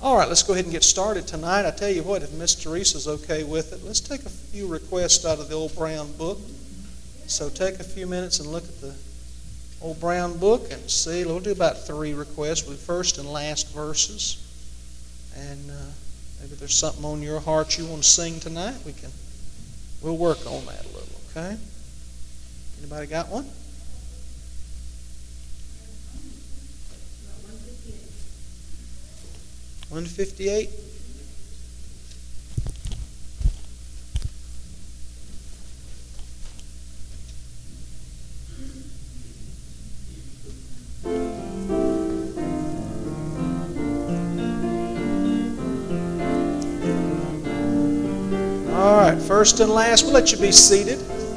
All right, let's go ahead and get started tonight. I tell you what, if Miss Teresa's okay with it, let's take a few requests out of the old brown book. So take a few minutes and look at the old brown book and see. We'll do about 3 requests with first and last verses. And maybe there's something on your heart you want to sing tonight. We'll work on that a little, okay? Anybody got one? 158. All right, first and last, we'll let you be seated.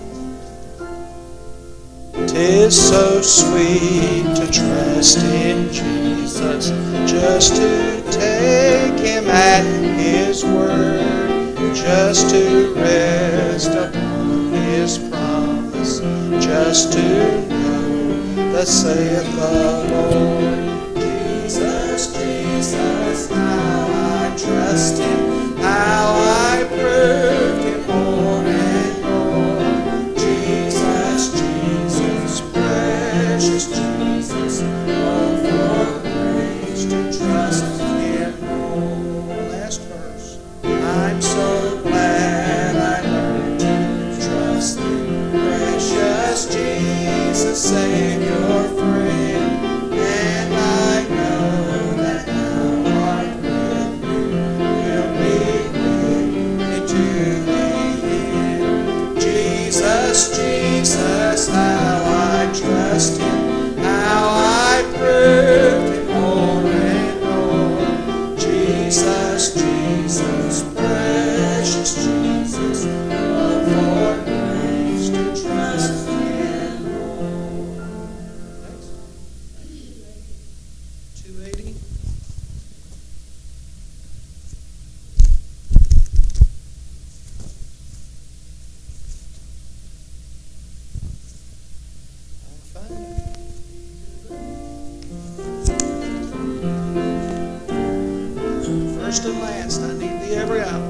'Tis so sweet to trust in Jesus, just to take Him at His word, just to rest upon His promise, just to know thus saith the Lord. Jesus, Jesus, how I trust Him, how I proved Him more and more. Jesus, Jesus, precious Jesus, oh, for grace to trust Him more. Last verse. I'm so glad I learned to trust Thee, precious Jesus, Savior, friend, and I know that Thou art with me, will be with me to the end. Jesus, Jesus, how I trust Him, how I proved Him more and more. Jesus, Jesus, precious Jesus, oh, for grace to trust Him more. Next. 280. First and last, I need Thee every hour.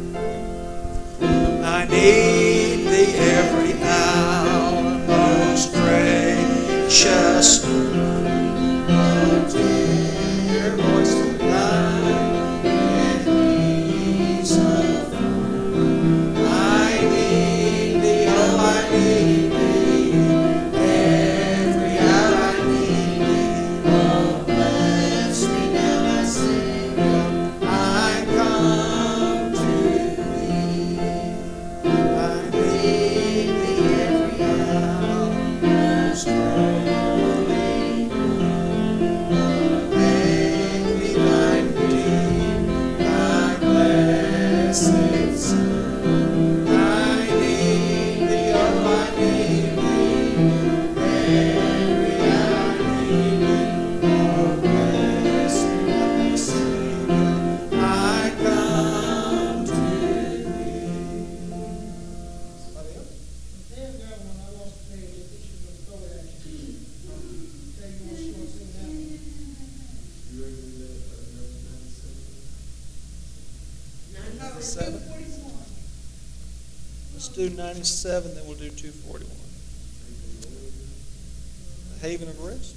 I need Thee every hour, most gracious Lord. Oh, dear voice tonight in peace of mind. I need Thee, oh, I need Thee every hour. I need Thee, oh, bless me now, my Savior. I come to Thee. I need Thee every hour, most holy One. Make me Thy redeemed, Thy blessed Son. I need Thee, oh, I need Thee every hour. I need Thee, oh, bless me, my Savior. I come to Thee. Somebody else? Dan's got one. I lost the page. I think she's going to throw it at you. Tell you what she wants to sing that one. You ready to do that? 97. Let's do 97, then we'll do 241. The Haven of Rest.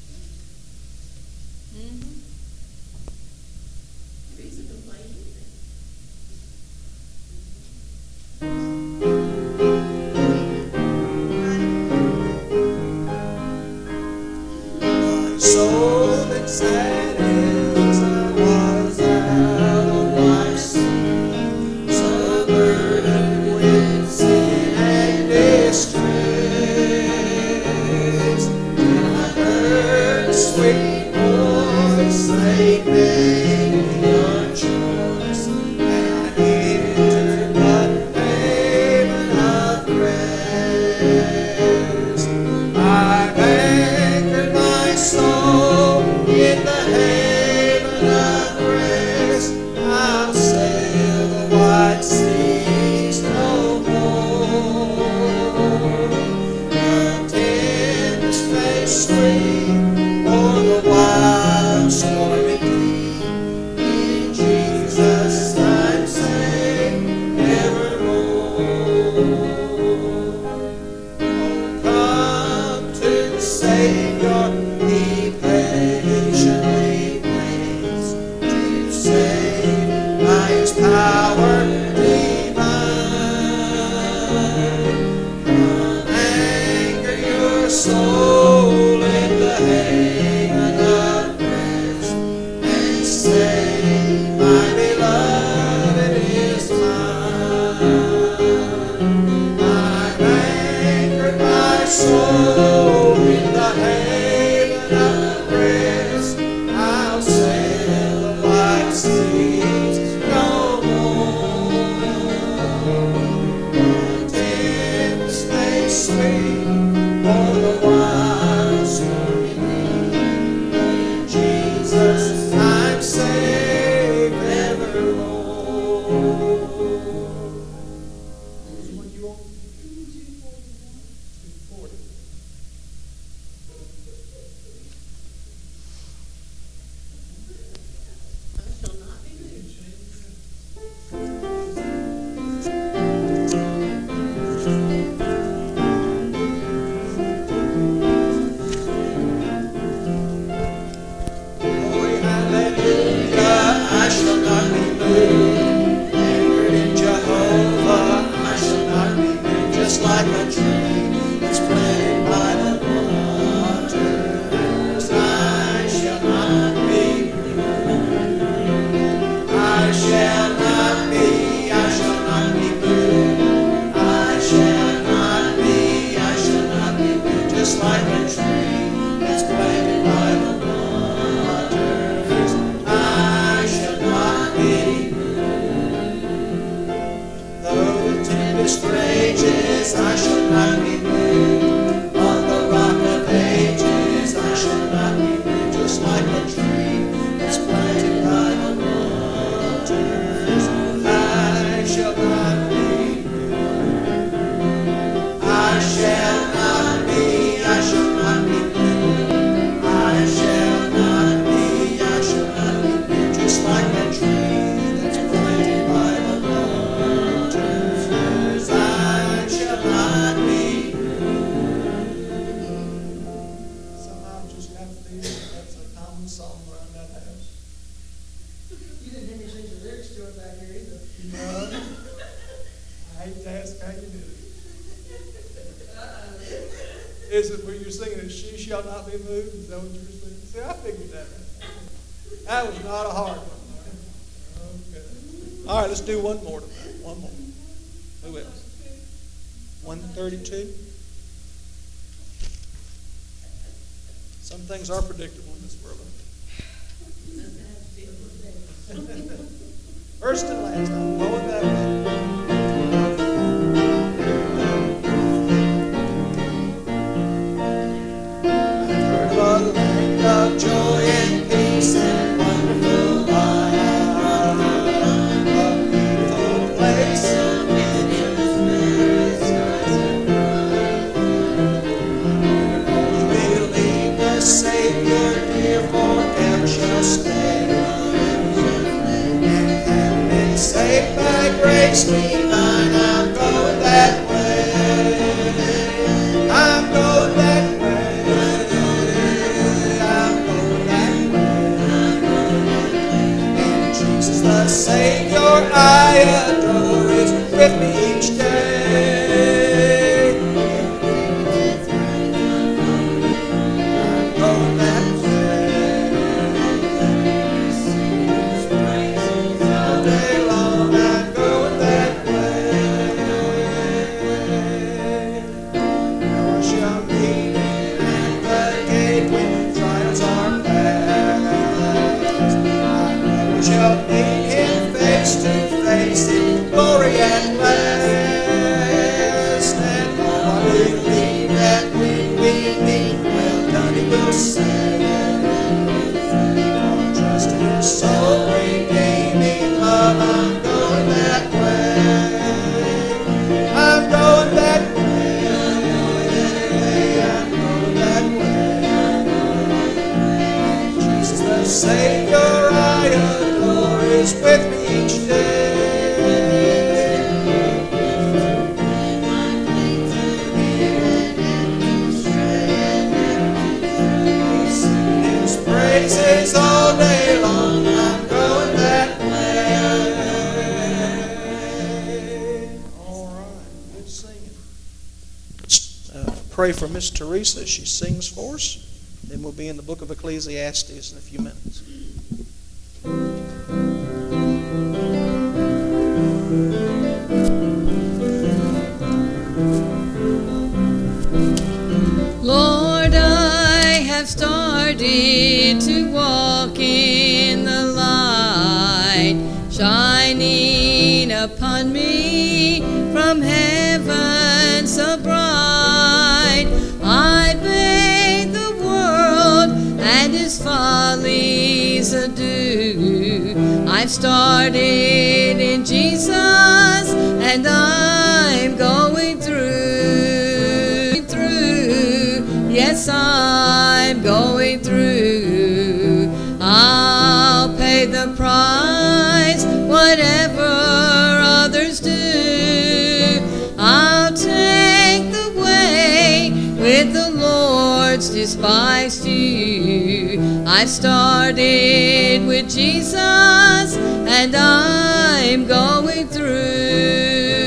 My soul excited as I was out on life's sea, so burdened with sin and distress. Then I heard the sweet voice soul in the haven of rest, and say, my beloved is mine. I've anchored my soul in the haven of rest. I'll sail the wide seas no more. Tempest may sweep on the wild stormy sea. In Jesus I'm safe evermore. What you want? 240. I shall not be moved. Glory, hallelujah, I shall not be moved. Anchored in Jehovah, I shall not be moved. Just like a tree that's planted by the waters, I shall not be moved. I shall not be, I shall not be moved. I shall not be, I shall not be moved. Just like a tree that's planted by the waters, I shall not be moved. Though the tempest rages, I shall not be moved. On the rock of ages, I shall not be moved. Just like a tree that's planted by the waters, I shall not be moved. I shall not be, I shall not be moved. I shall not be, I shall not be moved. Just like a tree that's planted by the waters, I shall not be moved. Somehow just have to be, that's a common song around that house. You didn't hear me sing the lyrics to it back here either. No. I hate to ask how you did it. Is it where you're singing it, she shall not be moved? Is that what you were singing? See, I figured that out. That was not a hard one. Okay. All right, let's do one more tonight. One more. Who else? 132. Some things are predictable in this world. First and last, I'm going that way. I've heard of a land of joy and peace and wonderful life, a beautiful place in its very skies and bright. Believe the Savior dear forever shall stay, and have been saved by grace divine. I'm going that way. I'm going that way. I'm going that way. And Jesus the Savior I adore is with me each day. I'm going that way. All day long I'm going that way. Now I shall meet him at the gate when trials are past. I know I shall meet him face to face in glory at last. And oh, I believe that when we meet, well done he will say, for trust in his soul redeeming love, I'm going that way. I'm going that way. I'm going that way. Jesus the Savior I adore is with me each day. His praises all day long, I'm going that way. All right, good singing. pray for Miss Teresa as she sings for us. Then we'll be in the book of Ecclesiastes in a few minutes. Lord, I have started to walk in the light, shining upon me from heaven so bright. I bade the world and its follies adieu. I've started in Jesus, and I'm going through. Yes, I'm going through. I'll pay the price, whatever others do. I'll take the way with the Lord's despised few. I've started with Jesus, and I'm going through.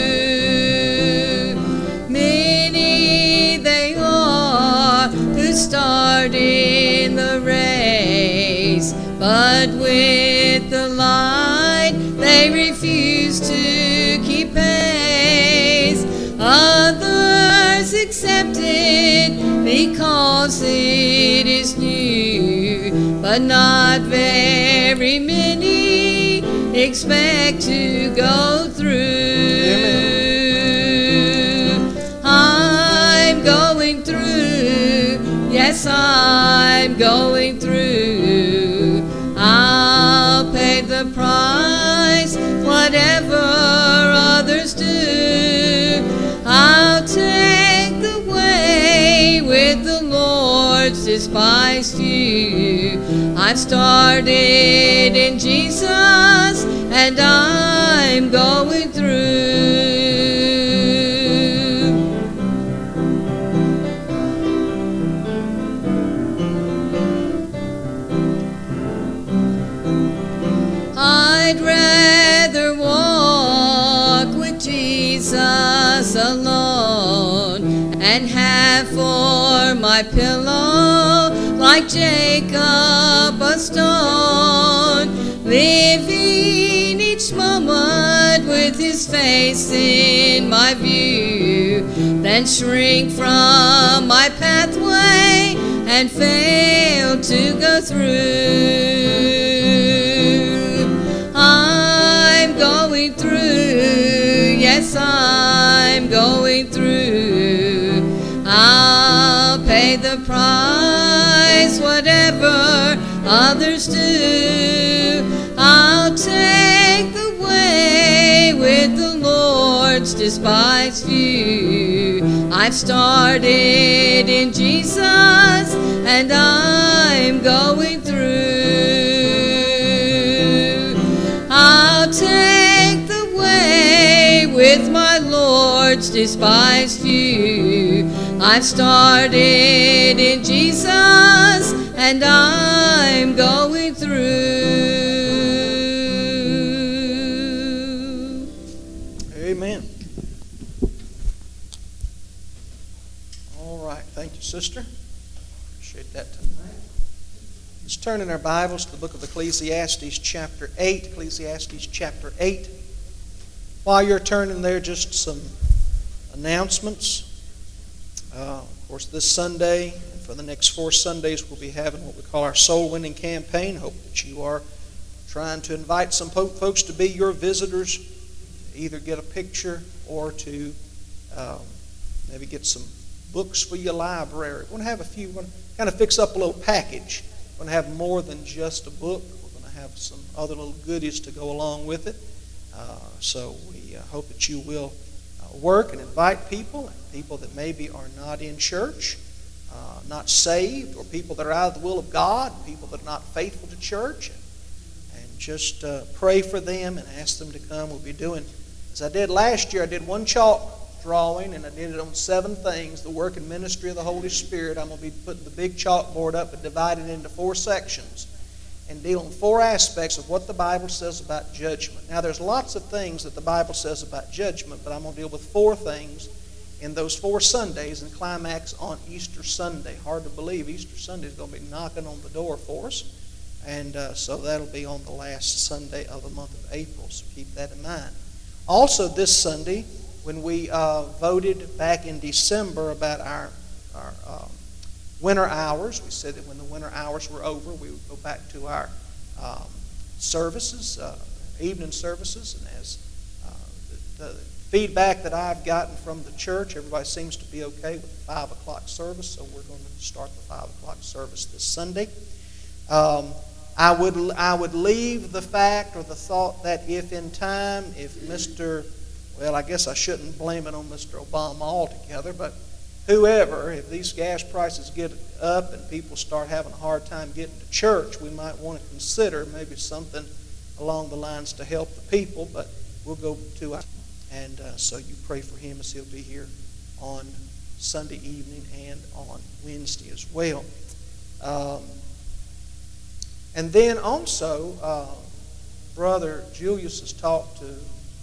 Many they are who start in the race, but with the light they refuse to keep pace. Others accept it because it is new, but not very many expect to go through. Amen. I'm going through. Yes, I'm going through. I'll pay the price, whatever others do. I'll take the way with the Lord's despised few. I've started in Jesus, and I'm going through. I'd rather walk with Jesus alone and have for my pillow, like Jacob, a stone, living each moment with his face in my view, than shrink from my pathway and fail to go through. I'm going through. Yes, I'm going through. I'll pay the price, whatever others do. I'll take the way with the Lord's despised few. I've started in Jesus, and I'm going through. I'll take the way with my Lord's despised few. I've started in Jesus, and I'm going through. Amen. All right. Thank you, sister. Appreciate that tonight. Let's turn in our Bibles to the book of Ecclesiastes chapter 8. Ecclesiastes chapter 8. While you're turning there, just some announcements. Of course, this Sunday and for the next 4 Sundays, we'll be having what we call our soul winning campaign. Hope that you are trying to invite some folks to be your visitors, either get a picture or to maybe get some books for your library. We're going to have a few, we're going to kind of fix up a little package. We're going to have more than just a book. We're going to have some other little goodies to go along with it. So we hope that you will work and invite people that maybe are not in church, not saved, or people that are out of the will of God, people that are not faithful to church, and just pray for them and ask them to come. We'll be doing, as I did last year, I did one chalk drawing, and I did it on 7 things, the work and ministry of the Holy Spirit. I'm going to be putting the big chalkboard up and dividing it into 4 sections and dealing 4 aspects of what the Bible says about judgment. Now, there's lots of things that the Bible says about judgment, but I'm going to deal with 4 things in those 4 Sundays and climax on Easter Sunday. Hard to believe Easter Sunday is going to be knocking on the door for us. And so that'll be on the last Sunday of the month of April, so keep that in mind. Also this Sunday, when we voted back in December about our winter hours, we said that when the winter hours were over, we would go back to our services, evening services. And as the feedback that I've gotten from the church, everybody seems to be okay with the 5 o'clock service, so we're going to start the 5 o'clock service this Sunday. I would leave the fact or the thought that if I guess I shouldn't blame it on Mr. Obama altogether, but whoever, if these gas prices get up and people start having a hard time getting to church, we might want to consider maybe something along the lines to help the people, but we'll go to and so you pray for him as he'll be here on Sunday evening and on Wednesday as well. And then also, Brother Julius has talked to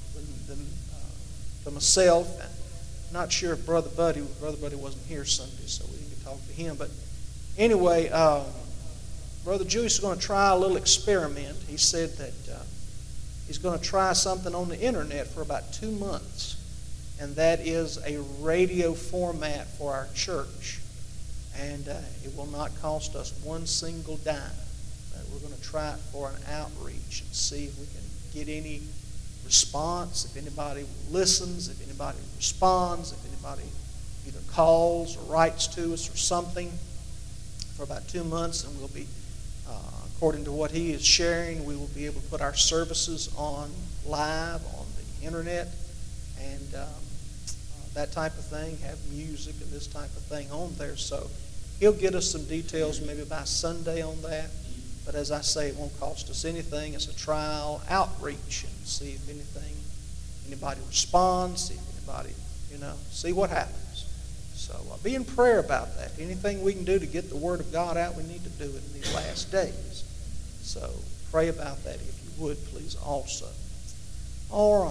myself, and I'm not sure if Brother Buddy wasn't here Sunday, so we didn't talk to him. But anyway, Brother Julius is going to try a little experiment. He said that he's going to try something on the internet for about 2 months, and that is a radio format for our church. And it will not cost us one single dime. We're going to try it for an outreach and see if we can get any response, if anybody listens, if anybody responds, if anybody either calls or writes to us or something for about 2 months. And we'll be, according to what he is sharing, we will be able to put our services on live on the internet and that type of thing, have music and this type of thing on there. So he'll get us some details maybe by Sunday on that. But as I say, it won't cost us anything. It's a trial outreach and see if anybody responds, see if anybody, see what happens. So be in prayer about that. Anything we can do to get the Word of God out, we need to do it in these last days. So pray about that if you would, please, also. All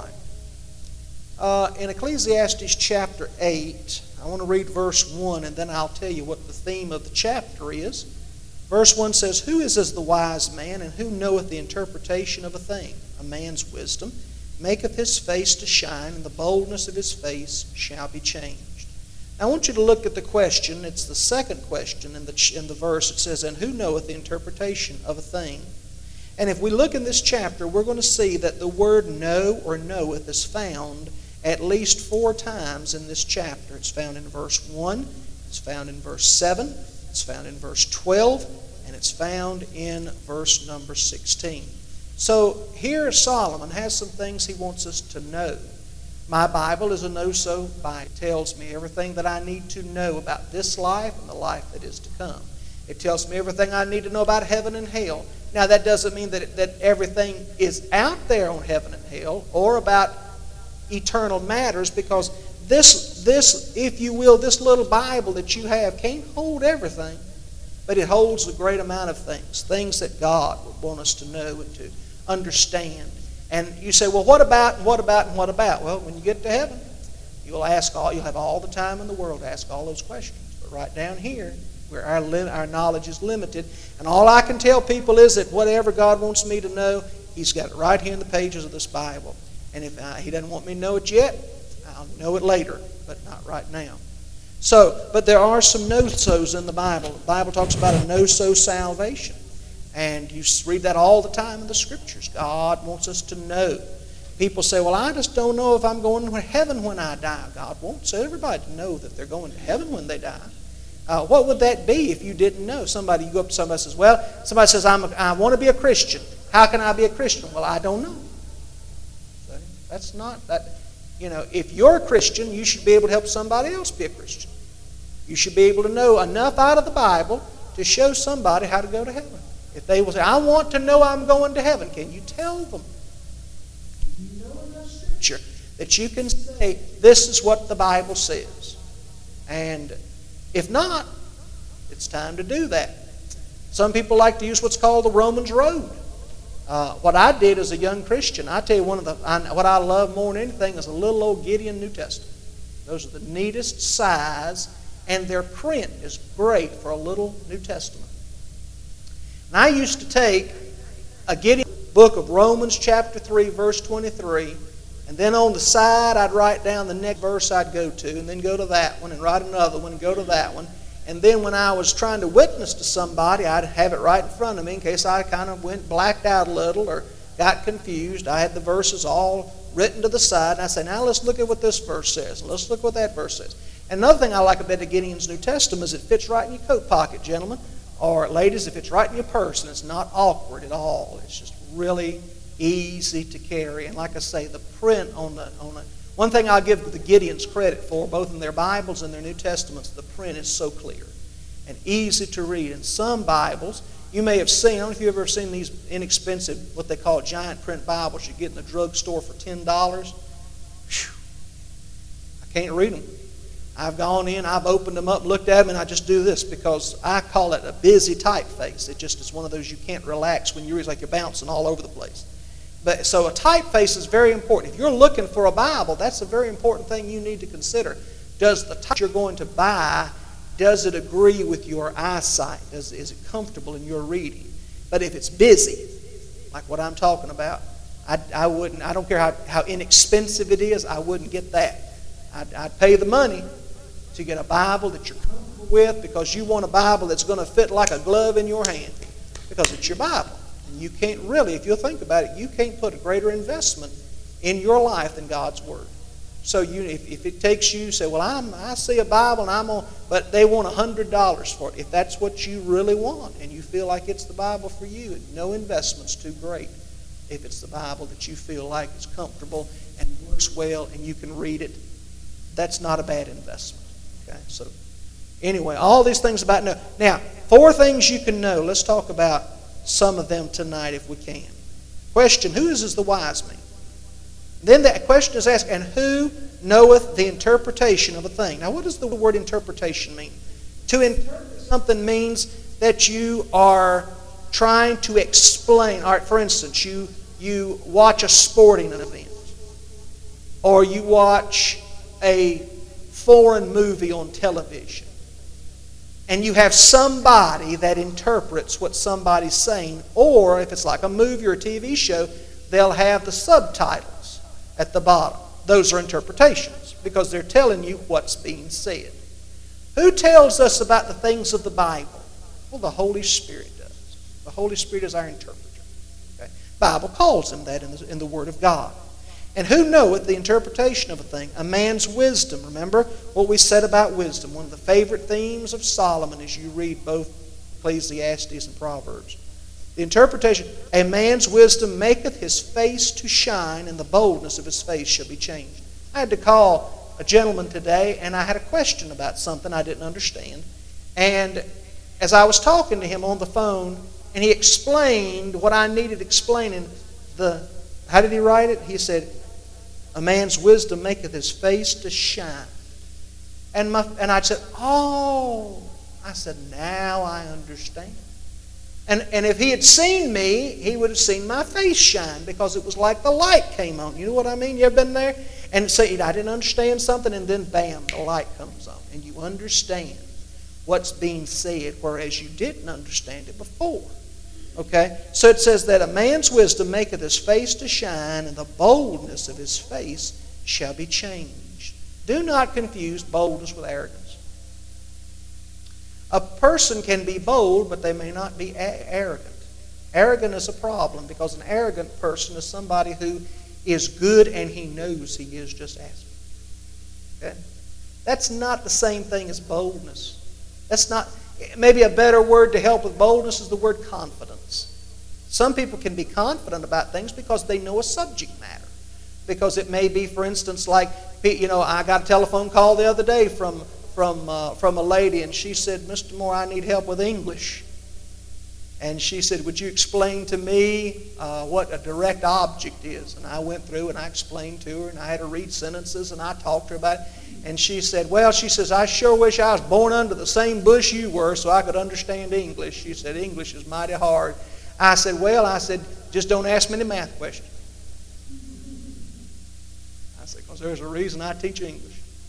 right. In Ecclesiastes chapter 8, I want to read verse 1, and then I'll tell you what the theme of the chapter is. Verse 1 says, "Who is as the wise man, and who knoweth the interpretation of a thing? A man's wisdom maketh his face to shine, and the boldness of his face shall be changed." Now, I want you to look at the question. It's the second question in the verse. It says, "And who knoweth the interpretation of a thing?" And if we look in this chapter, we're going to see that the word know or knoweth is found at least 4 times in this chapter. It's found in verse 1, it's found in verse 7, it's found in verse 12, and it's found in verse number 16. So here Solomon has some things he wants us to know. My Bible is a know-so Bible. It tells me everything that I need to know about this life and the life that is to come. It tells me everything I need to know about heaven and hell. Now that doesn't mean that everything is out there on heaven and hell or about eternal matters, because this, if you will, this little Bible that you have can't hold everything, but it holds a great amount of things that God would want us to know and to understand. And you say, well, what about? Well, when you get to heaven, you'll have all the time in the world to ask all those questions. But right down here, where our knowledge is limited, and all I can tell people is that whatever God wants me to know, He's got it right here in the pages of this Bible. And if He doesn't want me to know it yet, I'll know it later, but not right now. So, but there are some no-sos in the Bible. The Bible talks about a no-so salvation. And you read that all the time in the Scriptures. God wants us to know. People say, well, I just don't know if I'm going to heaven when I die. God wants everybody to know that they're going to heaven when they die. What would that be if you didn't know? You go up to somebody and says, well, somebody says, I want to be a Christian. How can I be a Christian? Well, I don't know. That's not that. If you're a Christian, you should be able to help somebody else be a Christian. You should be able to know enough out of the Bible to show somebody how to go to heaven. If they will say, I want to know I'm going to heaven, can you tell them? Do you know enough Scripture that you can say, this is what the Bible says? And if not, it's time to do that. Some people like to use what's called the Romans Road. What I did as a young Christian, I tell you, what I love more than anything is a little old Gideon New Testament. Those are the neatest size, and their print is great for a little New Testament. And I used to take a Gideon book of Romans chapter 3, verse 23, and then on the side I'd write down the next verse I'd go to, and then go to that one, and write another one, and go to that one. And then when I was trying to witness to somebody, I'd have it right in front of me in case I kind of went blacked out a little or got confused. I had the verses all written to the side, and I say, now let's look at what this verse says, and let's look what that verse says. And another thing I like about the Gideon's New Testament is it fits right in your coat pocket, gentlemen, or ladies, it fits right in your purse, and it's not awkward at all. It's just really easy to carry. And like I say, the print on the one thing I'll give the Gideons credit for, both in their Bibles and their New Testaments, the print is so clear and easy to read. In some Bibles, you may have seen, I don't know if you've ever seen these inexpensive, what they call giant print Bibles you get in the drugstore for $10. Whew. I can't read them. I've gone in, I've opened them up, looked at them, and I just do this because I call it a busy typeface. It just is one of those you can't relax when you read, it's like you're bouncing all over the place. But so a typeface is very important. If you're looking for a Bible, that's a very important thing you need to consider. Does the type you're going to buy, does it agree with your eyesight? Is it comfortable in your reading? But if it's busy, like what I'm talking about, I wouldn't. I don't care how inexpensive it is. I wouldn't get that. I'd pay the money to get a Bible that you're comfortable with because you want a Bible that's going to fit like a glove in your hand because it's your Bible. And you can't really, if you'll think about it, you can't put a greater investment in your life than God's Word. So if it takes you, say, well, I see a Bible and but they want $100 for it. If that's what you really want and you feel like it's the Bible for you, no investment's too great. If it's the Bible that you feel like is comfortable and works well and you can read it, that's not a bad investment. Okay, so anyway, all these things about know. Now, 4 things you can know. Let's talk about some of them tonight if we can. Question, who is the wise man? Then the question is asked, and who knoweth the interpretation of a thing? Now, what does the word interpretation mean? To interpret something means that you are trying to explain. All right, for instance, you watch a sporting event, or you watch a foreign movie on television, and you have somebody that interprets what somebody's saying, or if it's like a movie or a TV show, they'll have the subtitles at the bottom. Those are interpretations because they're telling you what's being said. Who tells us about the things of the Bible? Well, the Holy Spirit does. The Holy Spirit is our interpreter. Okay? The Bible calls him that in the Word of God. And who knoweth the interpretation of a thing? A man's wisdom. Remember what we said about wisdom. One of the favorite themes of Solomon as you read both Ecclesiastes and Proverbs. The interpretation, a man's wisdom maketh his face to shine, and the boldness of his face shall be changed. I had to call a gentleman today, and I had a question about something I didn't understand. And as I was talking to him on the phone, and he explained what I needed explaining, how did he write it? He said, a man's wisdom maketh his face to shine. And I said, oh. I said, now I understand. And if he had seen me, he would have seen my face shine because it was like the light came on. You know what I mean? You ever been there? And say, I didn't understand something, and then bam, the light comes on. And you understand what's being said, whereas you didn't understand it before. Okay? So it says that a man's wisdom maketh his face to shine, and the boldness of his face shall be changed. Do not confuse boldness with arrogance. A person can be bold, but they may not be arrogant. Arrogant is a problem because an arrogant person is somebody who is good and he knows he is. Just ask me. Okay? That's not the same thing as boldness. That's not. Maybe a better word to help with boldness is the word confidence. Some people can be confident about things because they know a subject matter. Because it may be, for instance, like, I got a telephone call the other day from a lady, and she said, Mr. Moore, I need help with English. And she said, would you explain to me what a direct object is? And I went through and I explained to her, and I had her read sentences, and I talked to her about it. And she said, well, I sure wish I was born under the same bush you were so I could understand English. She said, English is mighty hard. I said, just don't ask me any math questions. I said, because there's a reason I teach English.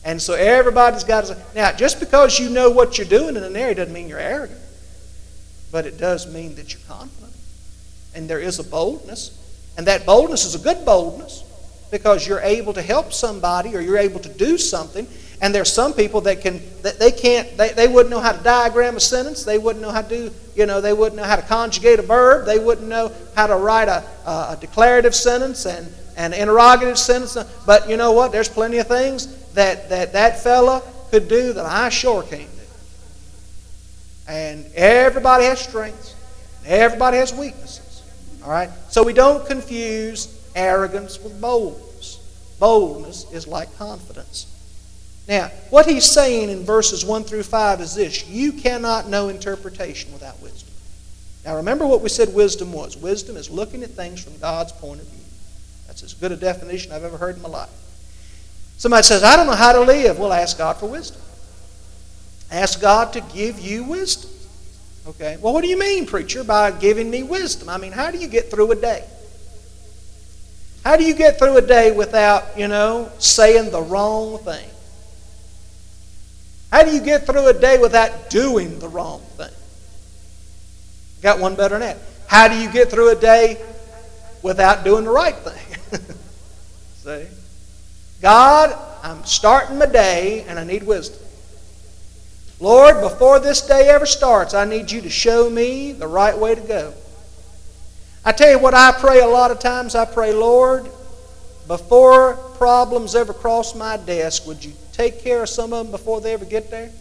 And so everybody's got to... Now, just because you know what you're doing in an area doesn't mean you're arrogant. But it does mean that you're confident. And there is a boldness. And that boldness is a good boldness because you're able to help somebody or you're able to do something. And there's some people that they wouldn't know how to diagram a sentence. They wouldn't know how to do, they wouldn't know how to conjugate a verb. They wouldn't know how to write a declarative sentence and an interrogative sentence. But you know what? There's plenty of things that fella could do that I sure can't do. And everybody has strengths. Everybody has weaknesses. All right? So we don't confuse arrogance with boldness. Boldness is like confidence. Now, what he's saying in verses 1 through 5 is this: you cannot know interpretation without wisdom. Now, remember what we said wisdom was. Wisdom is looking at things from God's point of view. That's as good a definition I've ever heard in my life. Somebody says, I don't know how to live. Well, ask God for wisdom. Ask God to give you wisdom. Okay, well, what do you mean, preacher, by giving me wisdom? I mean, how do you get through a day? How do you get through a day without, saying the wrong thing? How do you get through a day without doing the wrong thing? Got one better than that. How do you get through a day without doing the right thing? See? God, I'm starting my day and I need wisdom. Lord, before this day ever starts, I need you to show me the right way to go. I tell you what I pray a lot of times. I pray, Lord, before problems ever cross my desk, would you take care of some of them before they ever get there?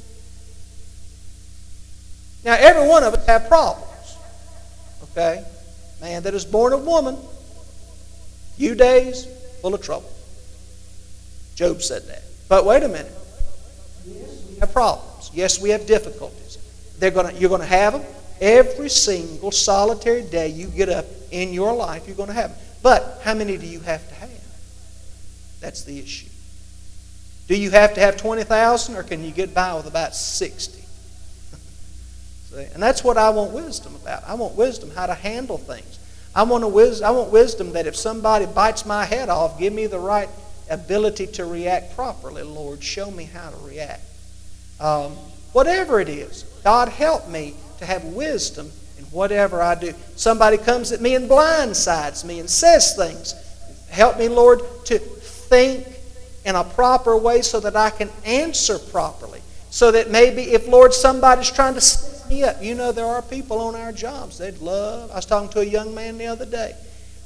Now, every one of us have problems. Okay? Man that is born of woman, few days, full of trouble. Job said that. But wait a minute. Yes, we have problems. Yes, we have difficulties. You're going to have them every single solitary day you get up in your life. You're going to have them. But how many do you have to have? That's the issue. Do you have to have 20,000 or can you get by with about 60? See? And that's what I want wisdom about. I want wisdom how to handle things. I want wisdom that if somebody bites my head off, give me the right ability to react properly. Lord, show me how to react. Whatever it is, God help me to have wisdom in whatever I do. Somebody comes at me and blindsides me and says things. Help me, Lord, to think in a proper way so that I can answer properly. So that maybe if, Lord, somebody's trying to set me up. There are people on our jobs they'd love. I was talking to a young man the other day.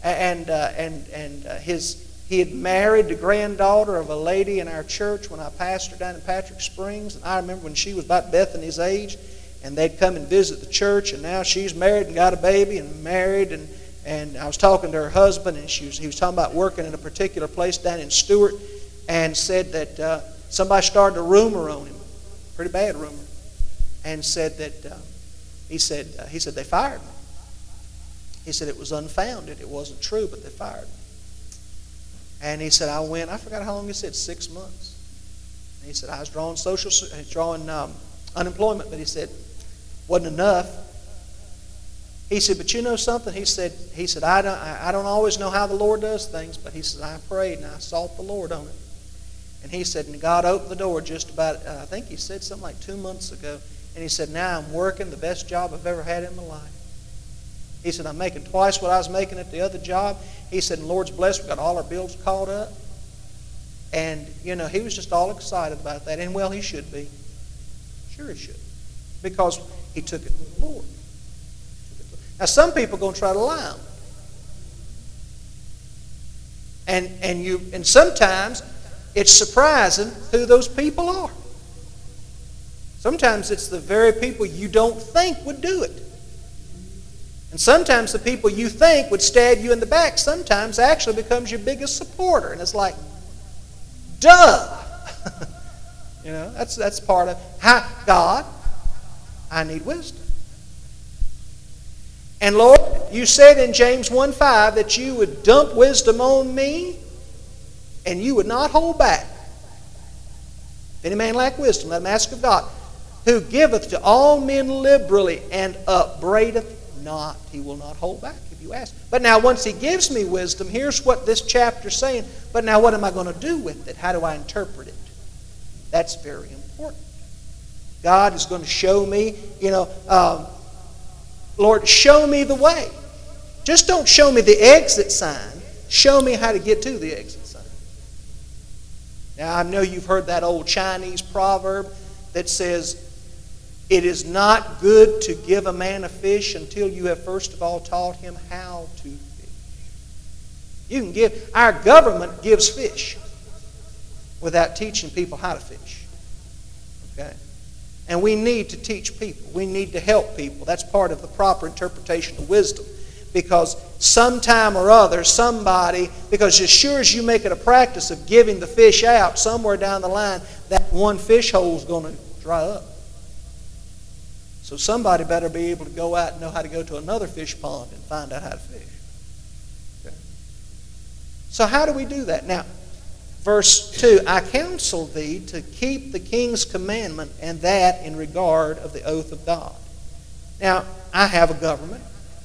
He had married the granddaughter of a lady in our church when I pastored down in Patrick Springs. And I remember when she was about Bethany's age, and they'd come and visit the church, and now she's married and got a baby and married. And I was talking to her husband, and he was talking about working in a particular place down in Stewart, and said that somebody started a rumor on him, pretty bad rumor, and said that he said they fired me. He said it was unfounded, it wasn't true, but they fired me. And he said I forgot how long he said, 6 months. And he said I was drawing unemployment, but he said wasn't enough. He said, but you know something? He said I don't always know how the Lord does things, but he said I prayed and I sought the Lord on it. And he said, and God opened the door just about, I think he said something like 2 months ago. And he said, now I'm working the best job I've ever had in my life. He said, I'm making twice what I was making at the other job. He said, and the Lord's blessed, we've got all our bills caught up. And, he was just all excited about that. And, well, he should be. Sure he should. Because he took it to the Lord. Now, some people are going to try to lie on him. And sometimes it's surprising who those people are. Sometimes it's the very people you don't think would do it. And sometimes the people you think would stab you in the back sometimes actually becomes your biggest supporter. And it's like, duh! That's part of God, I need wisdom. And Lord, you said in James 1:5 that you would dump wisdom on me and you would not hold back. If any man lack wisdom, let him ask of God, who giveth to all men liberally and upbraideth not. He will not hold back if you ask. But now once he gives me wisdom, here's what this chapter's saying. But now what am I going to do with it? How do I interpret it? That's very important. God is going to show me, Lord, show me the way. Just don't show me the exit sign. Show me how to get to the exit sign. Now, I know you've heard that old Chinese proverb that says, it is not good to give a man a fish until you have first of all taught him how to fish. You can give, our government gives fish without teaching people how to fish. Okay? And we need to teach people. We need to help people. That's part of the proper interpretation of wisdom. Because sometime or other, somebody, because as sure as you make it a practice of giving the fish out, somewhere down the line, that one fish hole is going to dry up. So somebody better be able to go out and know how to go to another fish pond and find out how to fish. Okay. So how do we do that? Now, verse 2, I counsel thee to keep the king's commandment, and that in regard of the oath of God. Now, I have a government.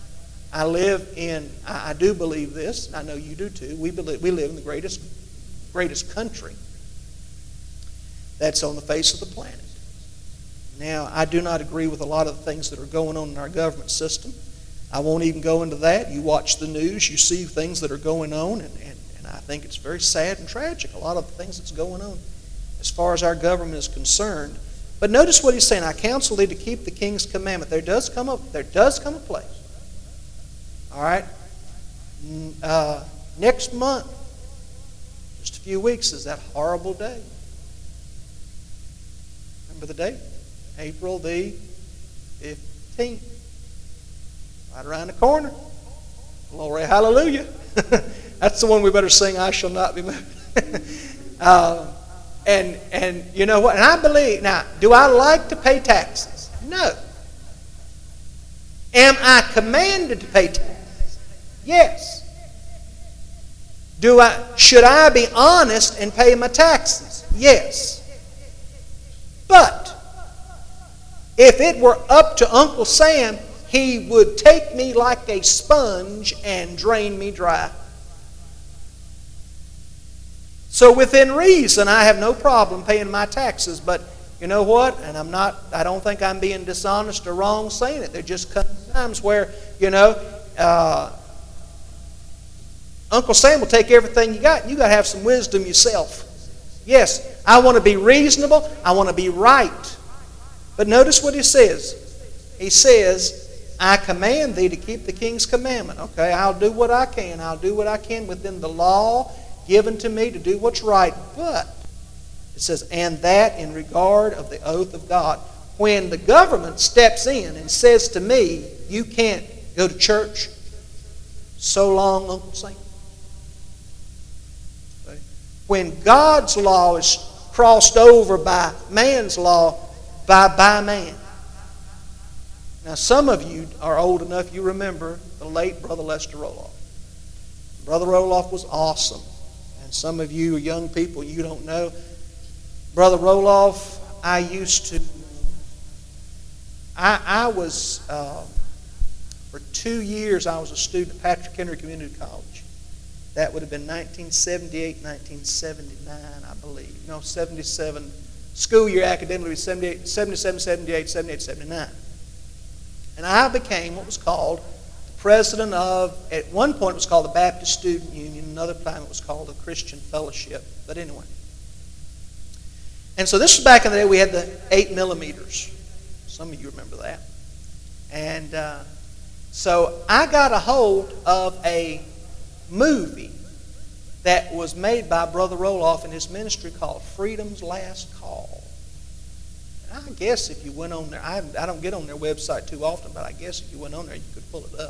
I do believe this, and I know you do too. We live in the greatest country that's on the face of the planet. Now, I do not agree with a lot of the things that are going on in our government system. I won't even go into that. You watch the news, you see things that are going on, and I think it's very sad and tragic, a lot of the things that's going on as far as our government is concerned. But notice what he's saying, I counsel thee to keep the king's commandment. There does come a place. All right? Next month, just a few weeks, is that horrible day. Remember the date? April the 15th. Right around the corner. Glory, hallelujah. That's the one we better sing, I shall not be moved. And you know what? And I believe, now, do I like to pay taxes? No. Am I commanded to pay taxes? Yes. Should I be honest and pay my taxes? Yes. But if it were up to Uncle Sam, he would take me like a sponge and drain me dry. So within reason, I have no problem paying my taxes. But you know what? And I don't think I'm being dishonest or wrong saying it. There just come times where, Uncle Sam will take everything you got, and you got to have some wisdom yourself. Yes, I want to be reasonable. I want to be right. But notice what he says. He says, I command thee to keep the king's commandment. Okay, I'll do what I can. I'll do what I can within the law given to me to do what's right. But it says, and that in regard of the oath of God. When the government steps in and says to me, you can't go to church, so long, Uncle Sam. When God's law is crossed over by man's law, by man. Now, some of you are old enough, you remember the late Brother Lester Roloff. Brother Roloff was awesome. And some of you are young people, you don't know. Brother Roloff, for 2 years, I was a student at Patrick Henry Community College. That would have been 1978, 1979, I believe. No, 77. School year academically 77, 78, 78, 79. And I became what was called the president of, at one point it was called the Baptist Student Union, another time it was called the Christian Fellowship. But anyway. And so this was back in the day we had the 8 millimeters. Some of you remember that. And so I got a hold of a movie that was made by Brother Roloff and his ministry called Freedom's Last Call. And I guess if you went on there, I don't get on their website too often, but I guess if you went on there, you could pull it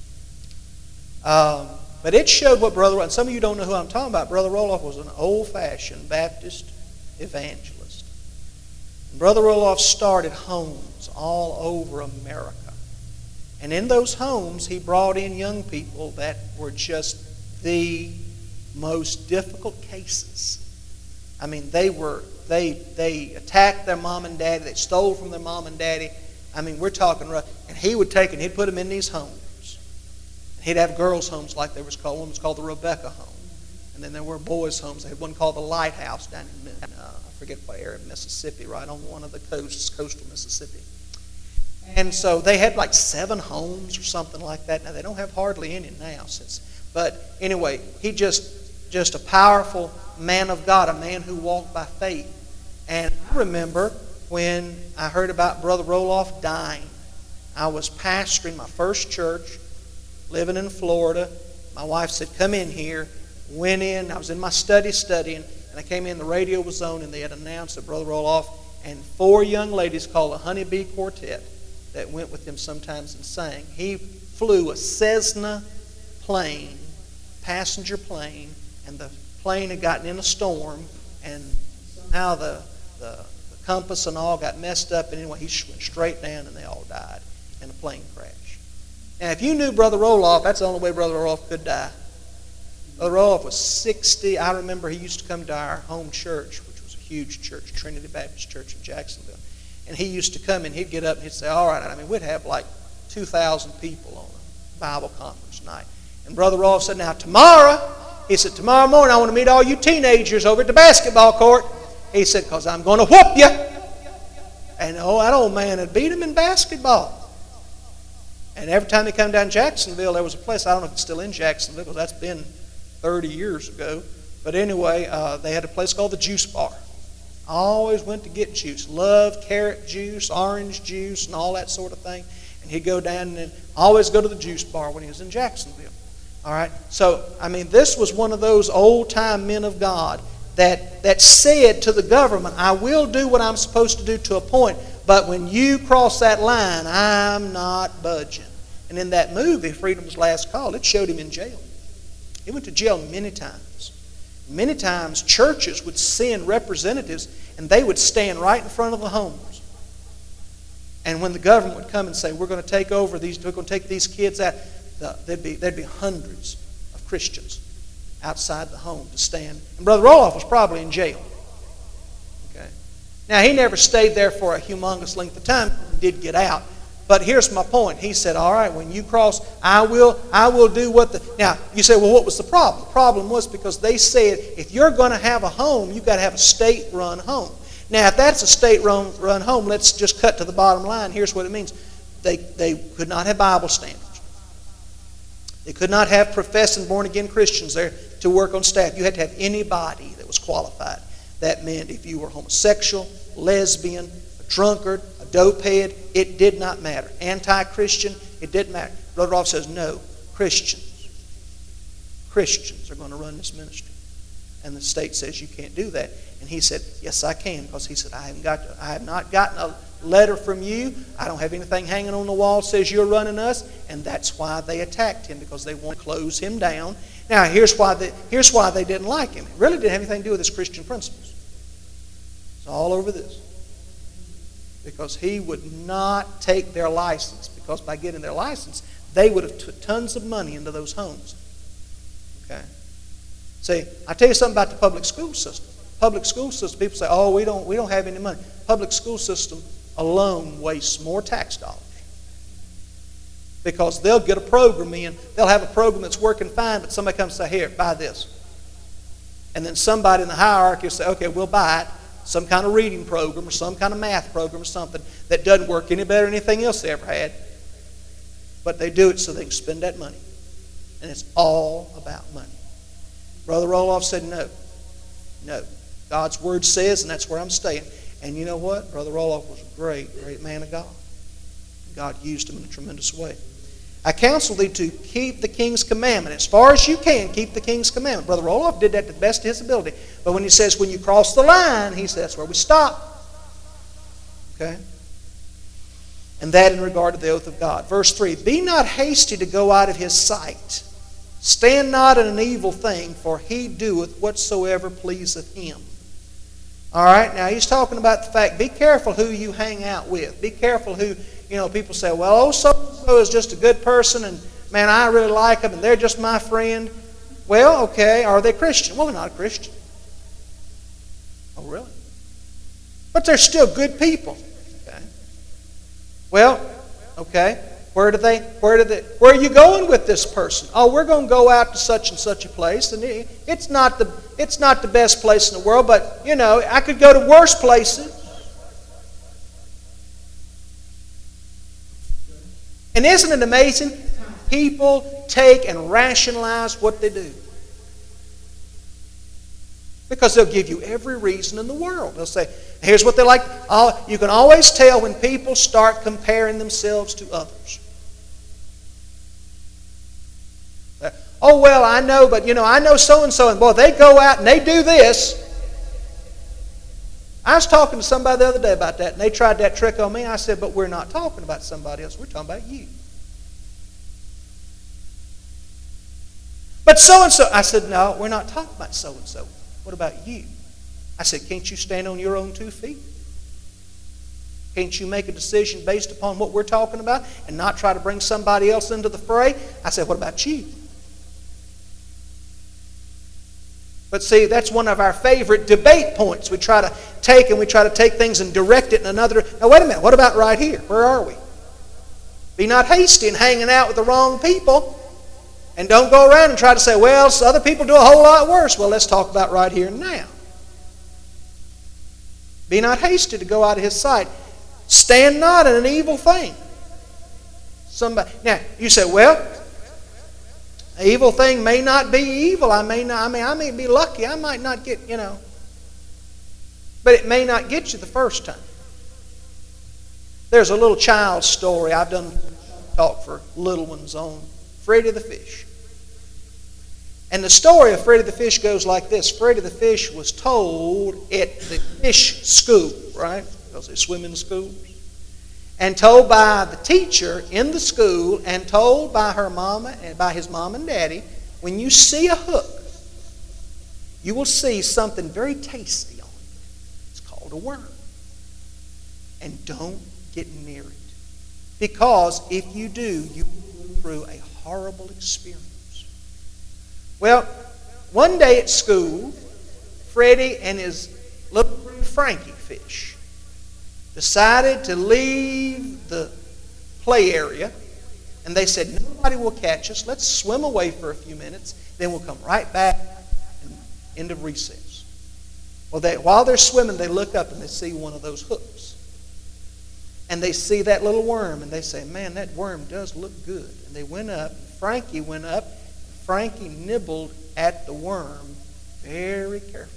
up. But it showed what Brother Roloff, and some of you don't know who I'm talking about. Brother Roloff was an old-fashioned Baptist evangelist. And Brother Roloff started homes all over America. And in those homes, he brought in young people that were just the most difficult cases. I mean, they attacked their mom and daddy. They stole from their mom and daddy. I mean, we're talking rough. And he would take and he'd put them in these homes. He'd have girls' homes like there was called. One was called the Rebecca home. And then there were boys' homes. They had one called the Lighthouse down in I forget what area of Mississippi, right on one of the coasts, coastal Mississippi. And so they had like 7 homes or something like that. Now they don't have hardly any now but anyway, he just a powerful man of God, a man who walked by faith. And I remember when I heard about Brother Roloff dying. I was pastoring my first church, living in Florida. My wife said, "Come in here." Went in. I was in my studying, and I came in. The radio was on, and they had announced that Brother Roloff and 4 young ladies called the Honeybee Quartet that went with him sometimes and sang. He flew a Cessna plane, passenger plane, and the plane had gotten in a storm, and somehow the compass and all got messed up, and anyway, he went straight down, and they all died in a plane crash. Now, if you knew Brother Roloff, that's the only way Brother Roloff could die. Brother Roloff was 60. I remember he used to come to our home church, which was a huge church, Trinity Baptist Church in Jacksonville. And he used to come and he'd get up and he'd say, "All right," I mean, we'd have like 2,000 people on a Bible conference night. And Brother Roloff said, "Now tomorrow," he said, "tomorrow morning I want to meet all you teenagers over at the basketball court." He said, "Because I'm going to whoop you." And that old man had beat him in basketball. And every time he come down Jacksonville, there was a place, I don't know if it's still in Jacksonville, because that's been 30 years ago. But anyway, they had a place called the Juice Bar. I always went to get juice. Loved carrot juice, orange juice, and all that sort of thing. And he'd go down and always go to the Juice Bar when he was in Jacksonville. All right? So, I mean, this was one of those old-time men of God that said to the government, "I will do what I'm supposed to do to a point, but when you cross that line, I'm not budging." And in that movie, Freedom's Last Call, it showed him in jail. He went to jail many times. Many times, churches would send representatives, and they would stand right in front of the homes. And when the government would come and say, "We're going to take over these, we're going to take these kids out," there'd be hundreds of Christians outside the home to stand. And Brother Roloff was probably in jail. Okay. Now, he never stayed there for a humongous length of time. He did get out. But here's my point. He said, "All right, when you cross, I will do what the..." Now, you say, "Well, what was the problem?" The problem was because they said, if you're going to have a home, you've got to have a state-run home. Now, if that's a state-run home, let's just cut to the bottom line. Here's what it means. They could not have Bible standards. They could not have professing born-again Christians there to work on staff. You had to have anybody that was qualified. That meant if you were homosexual, lesbian, a drunkard, a dopehead, it did not matter. Anti-Christian, it didn't matter. Brother Roloff says, "No, Christians are going to run this ministry." And the state says, "You can't do that." And he said, "Yes, I can," because he said, I have not gotten a letter from you. I don't have anything hanging on the wall that says you're running us." And that's why they attacked him, because they want to close him down. Now, here's why they didn't like him. It really didn't have anything to do with his Christian principles. It's all over this. Because he would not take their license, because by getting their license, they would have put tons of money into those homes. Okay? See, I tell you something about the public school system. Public school system, people say, "Oh, we don't have any money." Public school system alone wastes more tax dollars. Because they'll get a program in, they'll have a program that's working fine, but somebody comes and say, "Here, buy this." And then somebody in the hierarchy will say, "Okay, we'll buy it." Some kind of reading program or some kind of math program or something that doesn't work any better than anything else they ever had. But they do it so they can spend that money. And it's all about money. Brother Roloff said, "No. No. God's Word says," and that's where I'm staying. And you know what? Brother Roloff was a great, great man of God. God used him in a tremendous way. "I counsel thee to keep the king's commandment." As far as you can, keep the king's commandment. Brother Roloff did that to the best of his ability. But when he says, when you cross the line, he says, that's where we stop. Okay? And that in regard to the oath of God. Verse 3, "Be not hasty to go out of his sight. Stand not in an evil thing, for he doeth whatsoever pleaseth him." All right? Now, he's talking about the fact, be careful who you hang out with. Be careful who... people say, "Well, oh, so-and-so is just a good person, and man, I really like them, and they're just my friend." Well, okay, are they Christian? Well, they're not a Christian. Oh, really? But they're still good people. Okay. Well, okay. Where are you going with this person? Oh, we're going to go out to such and such a place, and it's not the best place in the world, but I could go to worse places. And isn't it amazing? People take and rationalize what they do. Because they'll give you every reason in the world. They'll say, here's what they like. You can always tell when people start comparing themselves to others. Oh, well, I know, but I know so-and-so, and boy, they go out and they do this. I was talking to somebody the other day about that, and they tried that trick on me. I said, but we're not talking about somebody else. We're talking about you. But so-and-so. I said, no, we're not talking about so-and-so. What about you? I said, can't you stand on your own 2 feet? Can't you make a decision based upon what we're talking about and not try to bring somebody else into the fray? I said, what about you? But see, that's one of our favorite debate points. We try to take things and direct it in another. Now, wait a minute. What about right here? Where are we? Be not hasty in hanging out with the wrong people. And don't go around and try to say, well, other people do a whole lot worse. Well, let's talk about right here and now. Be not hasty to go out of his sight. Stand not in an evil thing. Now, you say, well, an evil thing may not be evil. I may be lucky. I might not get, But it may not get you the first time. There's a little child story. I've done talk for little ones on Freddy the Fish. And the story of Freddy the Fish goes like this. Freddy the Fish was told at the fish school, right? Because they swim in the schools. And told by the teacher in the school and told by her mama and by his mom and daddy, when you see a hook, you will see something very tasty on it. It's called a worm. And don't get near it. Because if you do, you will go through a horrible experience. Well, one day at school, Freddie and his little friend Frankie Fish decided to leave the play area, and they said, nobody will catch us. Let's swim away for a few minutes, then we'll come right back into recess. Well, while they're swimming, they look up and they see one of those hooks. And they see that little worm, and they say, man, that worm does look good. And they went up, Frankie went up, Frankie nibbled at the worm very carefully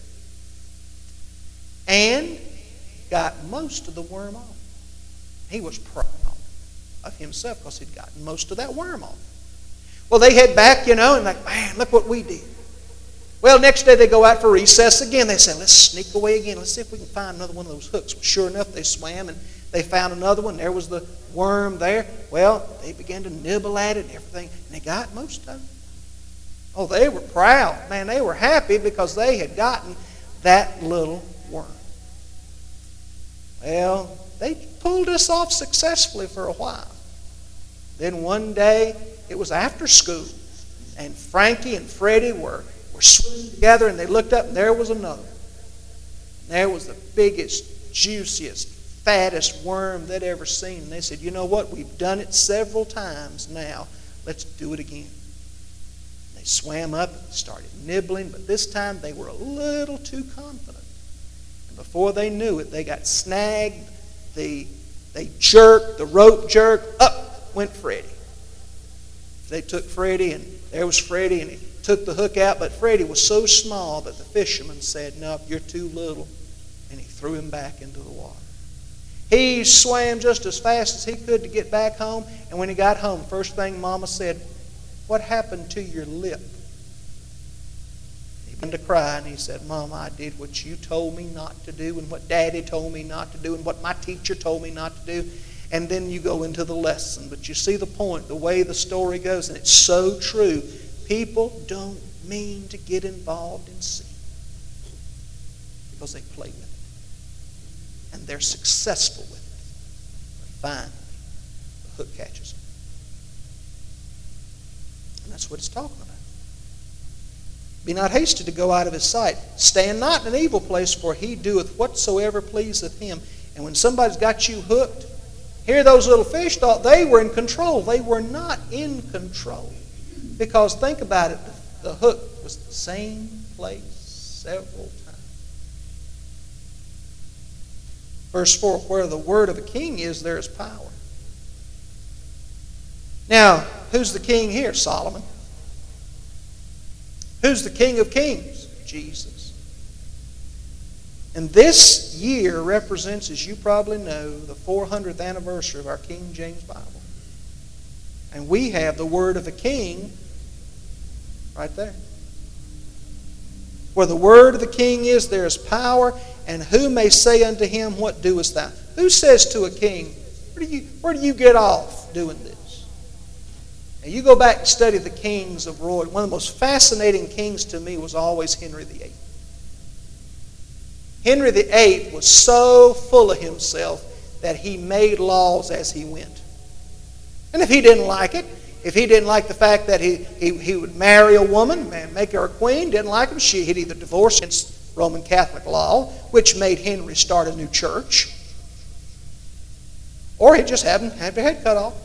and got most of the worm off. He was proud of himself because he'd gotten most of that worm off. Well, they head back, and like, man, look what we did. Well, next day they go out for recess again. They say, let's sneak away again. Let's see if we can find another one of those hooks. Well, sure enough, they swam and they found another one. There was the worm there. Well, they began to nibble at it and everything, and they got most of it. Oh, they were proud. Man, they were happy because they had gotten that little worm. Well, they pulled this off successfully for a while. Then one day, it was after school, and Frankie and Freddie were swimming together, and they looked up, and there was another one. And there was the biggest, juiciest, fattest worm they'd ever seen. And they said, you know what? We've done it several times now. Let's do it again. They swam up and started nibbling, but this time they were a little too confident. And before they knew it, they got snagged. They jerked, the rope jerked, up went Freddie. They took Freddie, and there was Freddie, and he took the hook out, but Freddie was so small that the fisherman said, no, you're too little, and he threw him back into the water. He swam just as fast as he could to get back home, and when he got home, first thing Mama said, what happened to your lip? He began to cry, and he said, Mama, I did what you told me not to do, and what Daddy told me not to do, and what my teacher told me not to do. And then you go into the lesson. But you see the point, the way the story goes, and it's so true. People don't mean to get involved in sin because they play with it. And they're successful with it. But finally, the hook catches them. And that's what it's talking about. Be not hasty to go out of his sight. Stand not in an evil place, for he doeth whatsoever pleaseth him. And when somebody's got you hooked, Here those little fish thought they were in control. They were not in control. Because think about it, the hook was the same place several times. Verse 4, where the word of a king is, there is power. Now, who's the king here? Solomon. Who's the King of Kings? Jesus. And this year represents, as you probably know, the 400th anniversary of our King James Bible. And we have the word of a king right there. Where the word of the king is, there is power, and who may say unto him, what doest thou? Who says to a king, where do you get off doing this? Now you go back and study the kings of royalty. One of the most fascinating kings to me was always Henry VIII. Henry VIII was so full of himself that he made laws as he went. And if he didn't like it, if he didn't like the fact that he would marry a woman and make her a queen, didn't like him, he'd either divorce against Roman Catholic law, which made Henry start a new church, or he'd just have their head cut off.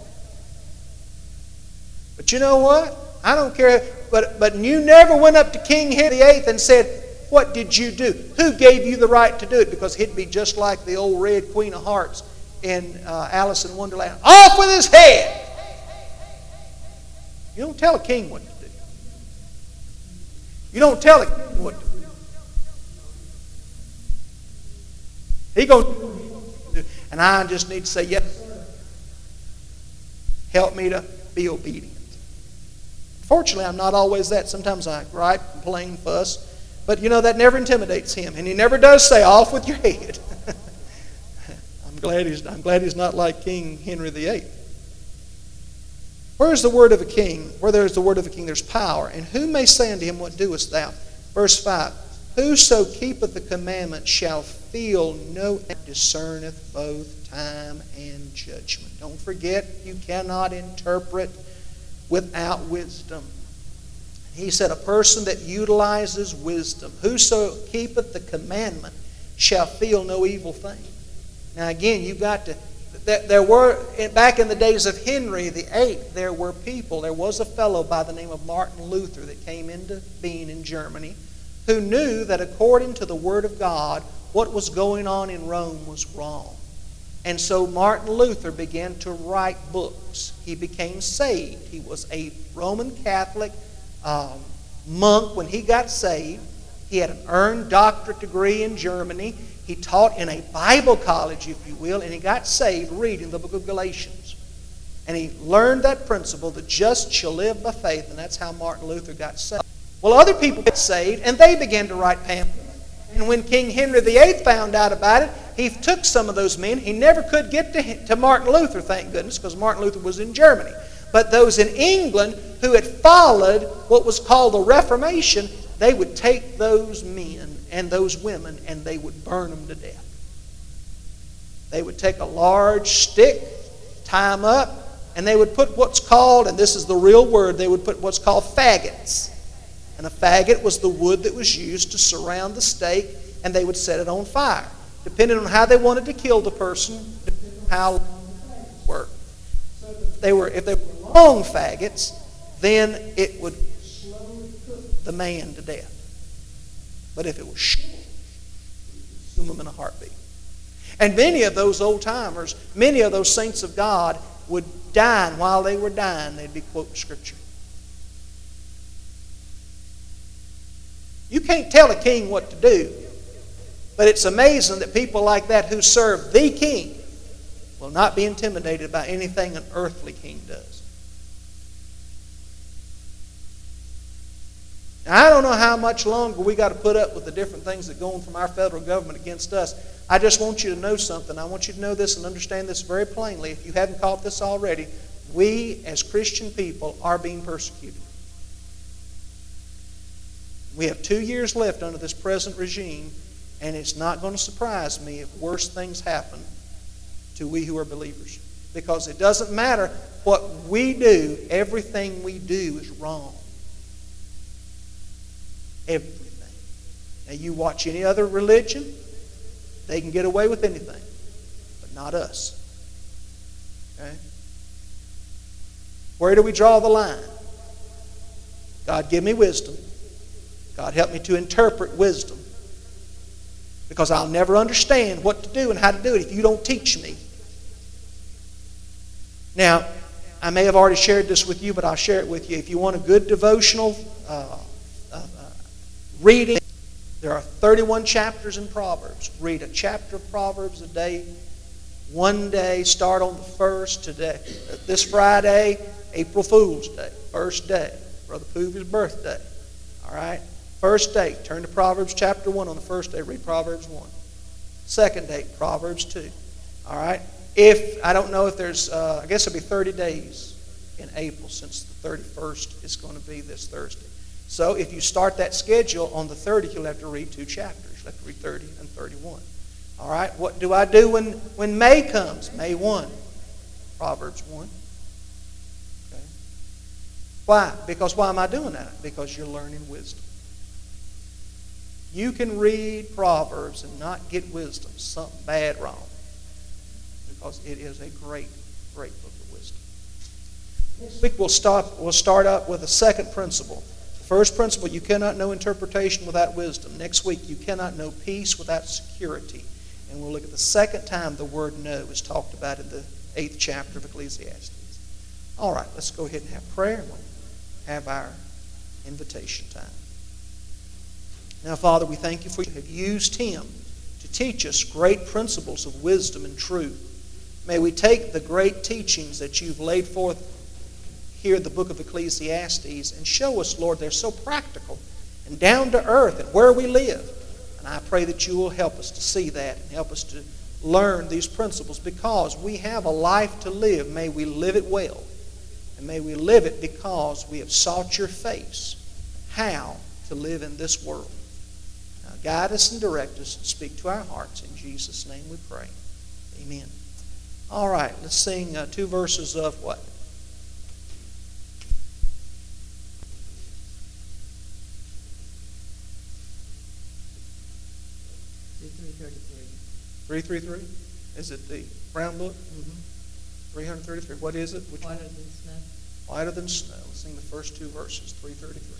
But you know what? I don't care. But you never went up to King Henry VIII and said, what did you do? Who gave you the right to do it? Because he'd be just like the old red Queen of Hearts in Alice in Wonderland. Off with his head! You don't tell a king what to do. You don't tell a king what to do. He goes, and I just need to say, yes, sir. Help me to be obedient. Fortunately, I'm not always that. Sometimes I gripe, complain, fuss. But you know, that never intimidates him. And he never does say, off with your head. I'm glad he's not like King Henry VIII. Where is the word of a king? Where there is the word of a king, there's power. And who may say unto him, what doest thou? Verse 5, whoso keepeth the commandment shall feel no discerneth both time and judgment. Don't forget, you cannot interpret without wisdom. He said, a person that utilizes wisdom, whoso keepeth the commandment shall feel no evil thing. Now again, you've got to, there were, back in the days of Henry VIII, there were people, there was a fellow by the name of Martin Luther that came into being in Germany, who knew that according to the Word of God, what was going on in Rome was wrong. And so Martin Luther began to write books. He became saved. He was a Roman Catholic monk when he got saved. He had an earned doctorate degree in Germany. He taught in a Bible college, if you will, and he got saved reading the book of Galatians. And he learned that principle, the just shall live by faith, and that's how Martin Luther got saved. Well, other people got saved, and they began to write pamphlets. And when King Henry VIII found out about it, he took some of those men. He never could get to Martin Luther, thank goodness, because Martin Luther was in Germany. But those in England who had followed what was called the Reformation, they would take those men and those women and they would burn them to death. They would take a large stick, tie them up, and they would put what's called, and this is the real word, they would put what's called faggots. And a faggot was the wood that was used to surround the stake, and they would set it on fire. Depending on how they wanted to kill the person, depending on how long the faggots were. So if they were long faggots, then it would slowly cook the man to death. But if it was short, it would consume them in a heartbeat. And many of those old-timers, many of those saints of God would die, and while they were dying, they'd be quoting Scripture. You can't tell a king what to do, but it's amazing that people like that who serve the king will not be intimidated by anything an earthly king does. Now, I don't know how much longer we got to put up with the different things that go on from our federal government against us. I just want you to know something. I want you to know this and understand this very plainly. If you haven't caught this already, we as Christian people are being persecuted. We have 2 years left under this present regime, and it's not going to surprise me if worse things happen to we who are believers. Because it doesn't matter what we do, everything we do is wrong. Everything. Now you watch any other religion, they can get away with anything, but not us. Okay? Where do we draw the line? God, give me wisdom. God, help me to interpret wisdom. Because I'll never understand what to do and how to do it if you don't teach me. Now, I may have already shared this with you, but I'll share it with you. If you want a good devotional reading, there are 31 chapters in Proverbs. Read a chapter of Proverbs a day. One day, start on the first today. This Friday, April Fool's Day, first day. Brother Poovy's birthday. All right? First day, turn to Proverbs chapter 1 on the first day. Read Proverbs 1. Second day, Proverbs 2. All right? I don't know if there's, I guess it'll be 30 days in April since the 31st is going to be this Thursday. So if you start that schedule on the 30th, you'll have to read 2 chapters. You'll have to read 30 and 31. All right? What do I do when May comes? May 1. Proverbs 1. Okay. Why? Because why am I doing that? Because you're learning wisdom. You can read Proverbs and not get wisdom. Something bad wrong. Because it is a great, great book of wisdom. Next week we'll start up with a second principle. The first principle, you cannot know interpretation without wisdom. Next week, you cannot know peace without security. And we'll look at the second time the word know is talked about in the 8th chapter of Ecclesiastes. All right, let's go ahead and have prayer and we'll have our invitation time. Now, Father, we thank you for you have used him to teach us great principles of wisdom and truth. May we take the great teachings that you've laid forth here in the book of Ecclesiastes and show us, Lord, they're so practical and down to earth and where we live. And I pray that you will help us to see that and help us to learn these principles because we have a life to live. May we live it well. And may we live it because we have sought your face, how to live in this world. Now, guide us and direct us and speak to our hearts. In Jesus' name we pray. Amen. All right, let's sing 2 verses of what? $333. 333? Is it the brown book? 333. What is it? Which Whiter one? than snow. Whiter than snow. Let's sing the first 2 verses. 333.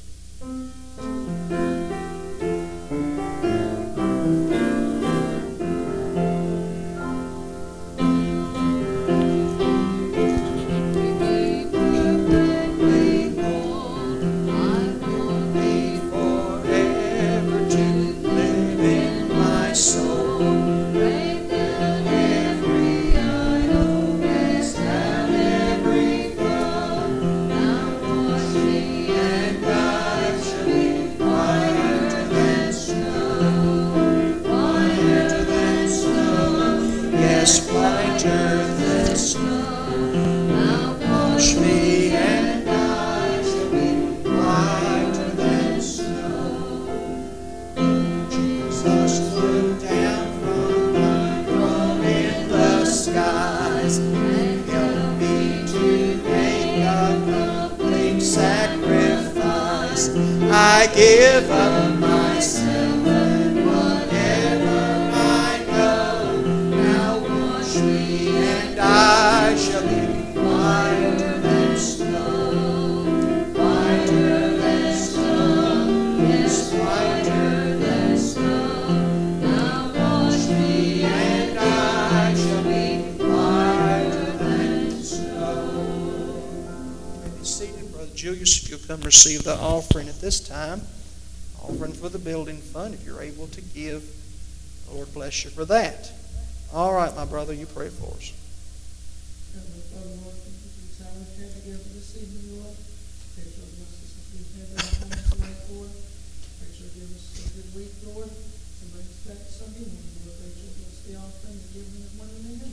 I give up myself and whatever I know. Now wash me and I shall be whiter than snow. Whiter than snow, yes, whiter than snow. Now wash me and I shall be whiter than snow. Be seated, Brother Julius, if you'll come receive the offering at this time. Offering for the building fund, if you're able to give. The Lord bless you for that. All right, my brother, you pray for us. Heavenly Father, Lord, thank you for the time we've had together this evening, Lord. Pray that you'll bless us as we've had that time tonight, Lord. Pray that you'll give us a good week, Lord, and bring us back Sunday morning, Lord. Pray that you'll bless the offering and giving of money in the name.